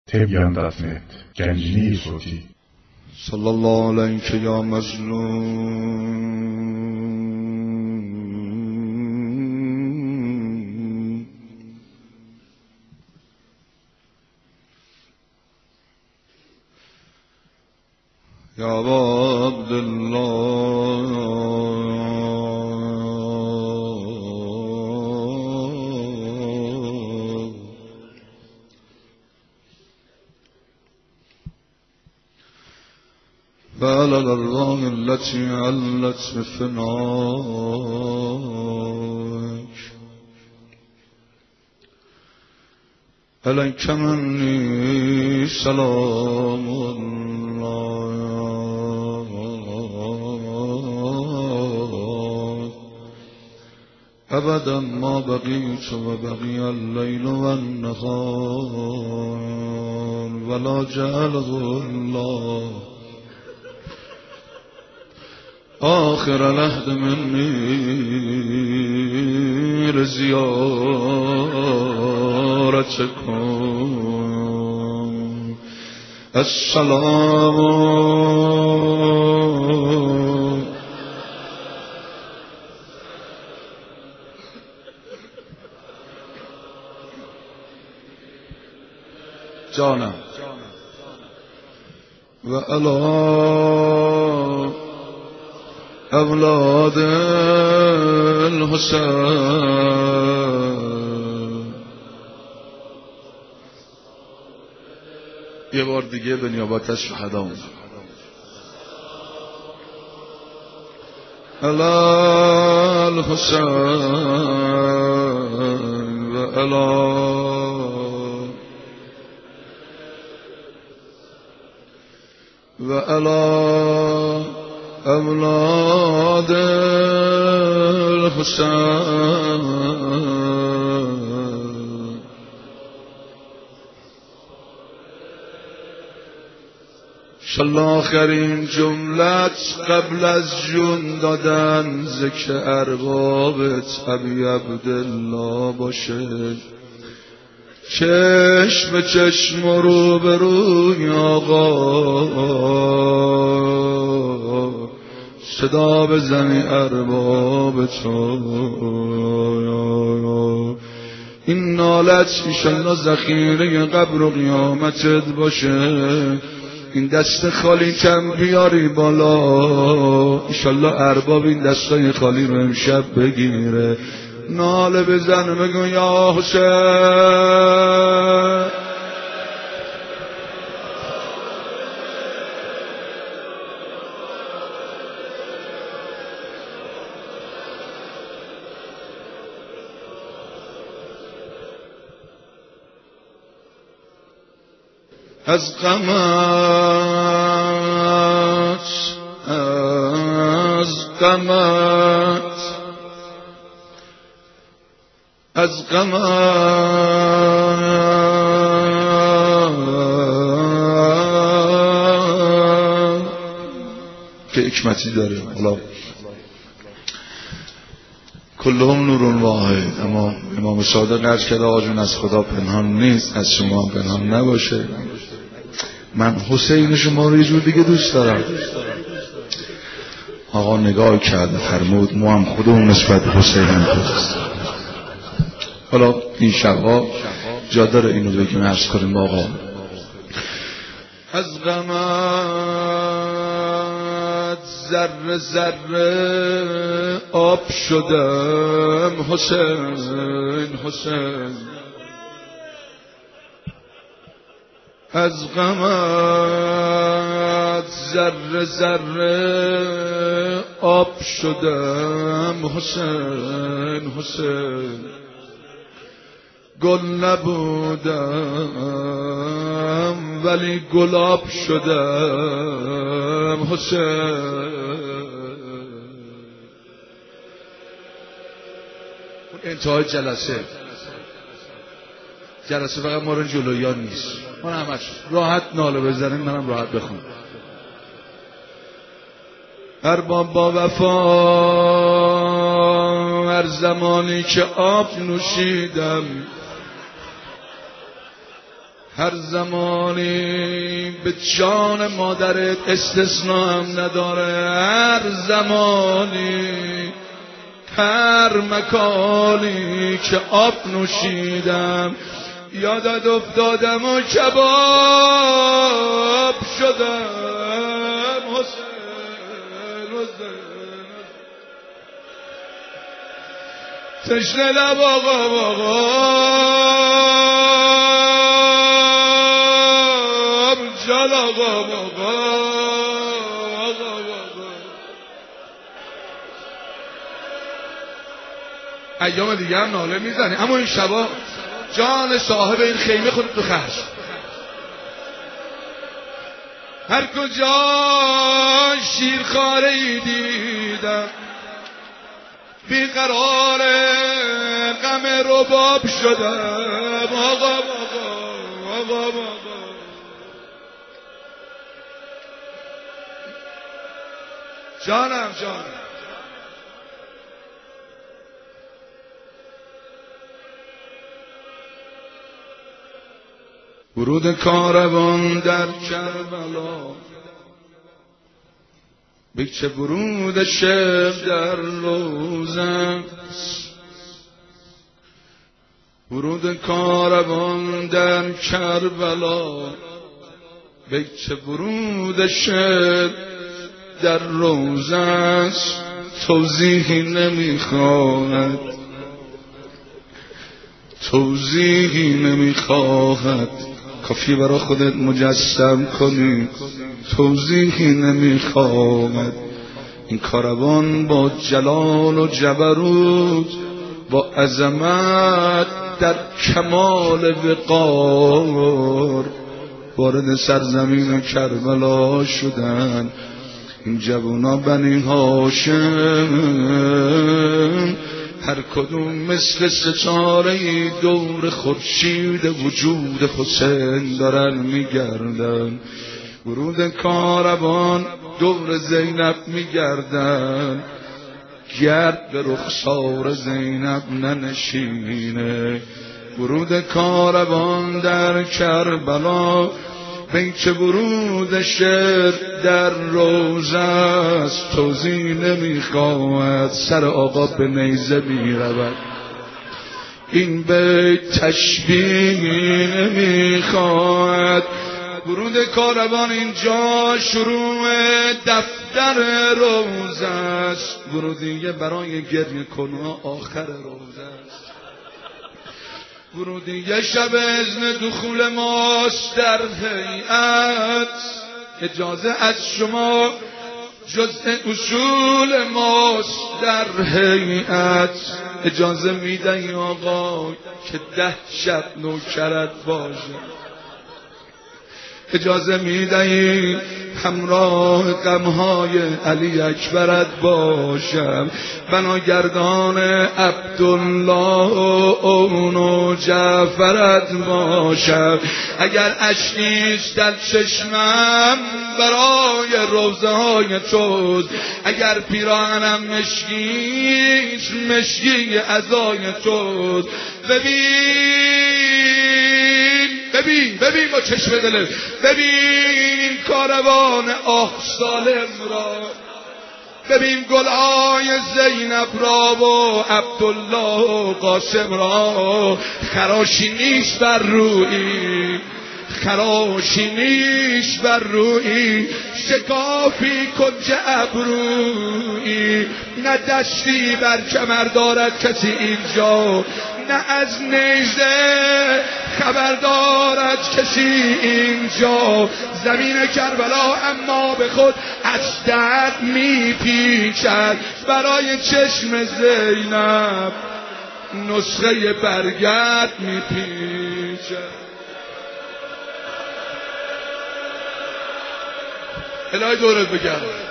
tbyan.net گنجینه صوتی. صلی الله علیک یا مظلوم. یا عبدالله فعلى الأرواح التي علت بفناك عليك مني سلام الله أبدا ما بقيت وبقي الليل والنهار ولا جعله الله آخر العهد مني لزيارتكم. السلام جانا وعلى اولاد الحسین. یه بار دیگه به نیابت از شهدا علی الحسین و علی اولاد الحسین. انشالله آخرین جملت قبل از جون دادن ذکر اربابت ابی عبدالله باشه. چشم به چشم و رو به روی آقا صدا بزنی ارباب تو. این نالت انشالله ذخیره قبر و قیامتت باشه. این دست خالی کم بیاری بالا، انشالله ارباب این دستای خالی رو امشب بگیره. ناله بزن بگو یا حسین. از غمت که حکمتی داره. حالا کلهم نور واحد، اما امام صادق عرض کرده آقا جون از خدا پنهان نیست، از شما پنهان نباشه. من حسین شما رو یه جور دیگه دوست دارم. آقا نگاه کرده فرمود ما هم خودمون نسبت حسین دوست. حالا این شبها جا داره اینو بگیم عرض کنیم آقا. از غمت ذره ذره آب شدم حسین حسین. از غمت ذره ذره آب شدم حسین حسین. گل نبودم ولی گلاب شدم حسین. انتهای جلسه فقط ما رو جلویان نیست، ما همش راحت ناله بزنیم، منم راحت بخونم. ارباب با وفا هر زمانی که آب نوشیدم، هر زمانی به جان مادرت استثناء هم نداره، هر زمانی هر مکانی که آب نوشیدم یادت افتادم و کباب شدم. حسین تشنه لب آقا جال آقا ایام دیگه هم ناله میزنی، اما این شبا جان صاحب این خیمه خودت تو خشم. هر کجا شیرخواره‌ای دیدم بیقرار غم رباب شدم. آقا جانم ورود کاروان در کربلا، بچه ورود شب در روزه. ورود کاروان در کربلا، بچه ورود شب در روزه است. توضیحی نمیخواهد، توضیحی نمیخواهد، کافی برای خودت مجسم کنی. توضیحی نمیخواهد. این کاروان با جلال و جبروت، با عظمت در کمال وقار وارد سرزمین کربلا شدن. این جوونا بنی هاشم هر کدوم مثل ستاره دور خورشید وجود حسین دارن میگردن. ورود کاروان دور زینب میگردن، گرد به رخسار زینب ننشینه. ورود کاروان در کربلا، بیت ورود شعر در روزه است. توضیح نمیخواهد، سر آقا به نیزه میرود. این بیت تشبیه نمیخواهد. ورود کاروان اینجا شروع دفتر روزه است. ورودیه برای گریه کنها آخر روزه است. ورودیه شب اذن دخول ماست در هیئت. اجازه از شما جزء اصول ماست در هیئت. اجازه میدهی آقا که 10 شب نوکرت باشه. اجازه میدهی همراه غمهای علی اکبرت باشم. بناگردان عبدالله و جعفرت باشم. اگر اشکیست در چشمم برای روزه های توست، اگر پیراهنم مشکیست مشکی عزای توست. ببین با چشم دلت، ببین کاروان آه سالم را، ببین گلهای زینب را و عبدالله و قاسم را. خراشی نیست بر رویی، خراشی نیست بر رویی، شکافی کنج ابرویی. نه دستی بر کمر دارد کسی اینجا، نه از نیزه خبر دارد کسی اینجا. زمین کربلا اما به خود از درد میپیچد. برای چشم زینب نسخه برگرد میپیچد. الهی دورت بگرد.